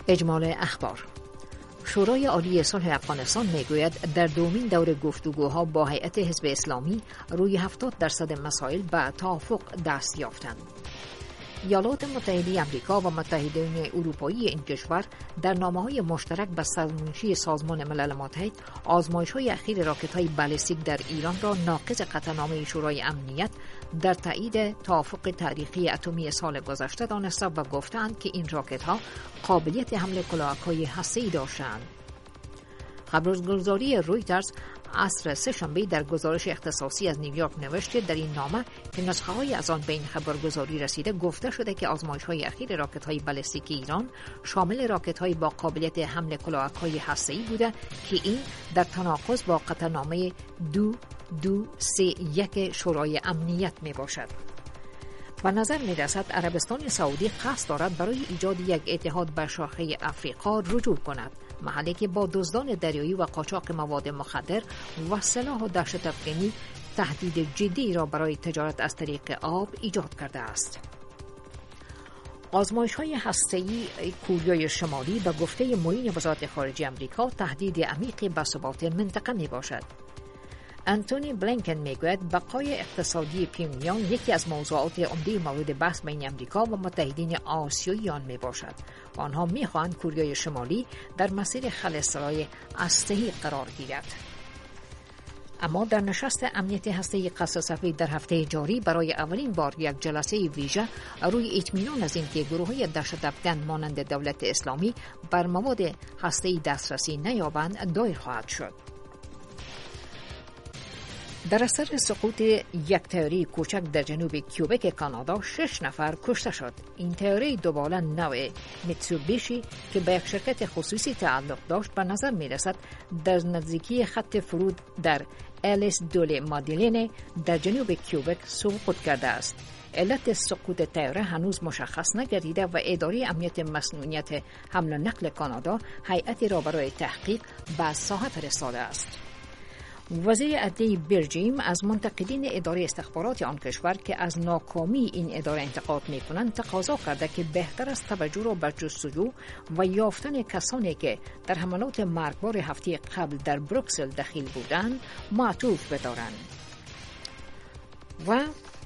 اجمال اخبار. شورای عالی صلح افغانستان میگوید در دومین دور گفتگوها با هیئت حزب اسلامی روی 70% مسائل به توافق دست یافتند. ایالات متحده آمریکا و متحدین اروپایی این کشور در نامه‌های مشترک به سرمنشی سازمان ملل متحد آزمایش‌های اخیر راکت‌های بالستیک در ایران را ناقض قطعنامه شورای امنیت در تایید توافق تاریخی اتمی سال گذشته دانسته و گفتند که این راکت‌ها قابلیت حمل کلاهک‌های هسته‌ای داشتند. خبرگزاری رویترز عصر سه‌شنبه در گزارش اختصاصی از نیویورک نوشته در این نامه که نسخه‌های از آن به این خبرگزاری رسیده گفته شده که آزمایش‌های اخیر راکت‌های بالستیک ایران شامل راکت‌های با قابلیت حمل کلاهک‌های هسته‌ای بوده که این در تناقض با قطعنامه 2231 شورای امنیت میباشد. به نظر می‌رسد عربستان سعودی قصد دارد برای ایجاد یک اتحاد به شاخه افریقا رجوع کند، محلی که با دزدان دریایی و قاچاق مواد مخدر و سلاح و دهشت افکنی تهدید جدی را برای تجارت از طریق آب ایجاد کرده است. آزمایش‌های هسته‌ای کوریای شمالی به گفته معین وزارت خارجه آمریکا تهدید عمیقی به ثبات منطقه میباشد. انتونی بلینکن میگوید بقای اقتصادی پیونیان یکی از موضوعات عمده مورد بحث بین آمریکا و متحدین آسیایی آن میباشد. آنها میخواهند کوریای شمالی در مسیر خلس‌سرای هسته‌ای قرار گیرد. اما در نشست امنیت هسته‌ای قصر سفید در هفته جاری برای اولین بار یک جلسه ویژه روی اطمینان از اینکه گروه‌های دهشت افکن مانند دولت اسلامی بر مواد هسته‌ای دسترسی نیابند دایر خواهد شد. در اثر سقوط یک طیاره کوچک در جنوب کیوبک کانادا 6 نفر کشته شد. این طیاره دوباره نوع میتسوبیشی که به یک شرکت خصوصی تعلق داشت به نظر می رسد در نزدیکی خط فرود در الیس دول مادیلین در جنوب کیوبک سقوط کرده است. علت سقوط طیاره هنوز مشخص نگردیده و اداره امنیت مصنوعیت حمل و نقل کانادا هیئتی را برای تحقیق به ساحه فرستاده است. وزیر عدلیه برجیم از منتقدین اداره استخبارات آن کشور که از ناکامی این اداره انتقاد می‌کنند تقاضا کرده که بهتر است توجه را به جستجو و یافتن کسانی که در حملات مرگبار هفته قبل در بروکسل دخیل بودند معطوف بدارند. و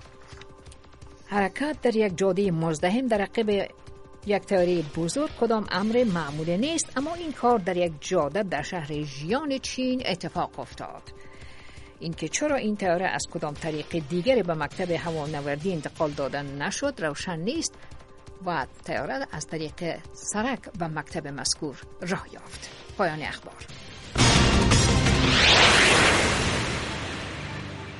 حرکت در یک جاده مزدحم در عقب یک طیاره بزرگ کدام امر معمولی نیست، اما این کار در یک جاده در شهر ژیان چین اتفاق افتاد. اینکه چرا این طیاره از کدام طریق دیگری به مکتب هوانوردی انتقال داده نشد روشن نیست و طیاره از طریق سرک به مکتب مذکور راه یافت. پایان اخبار.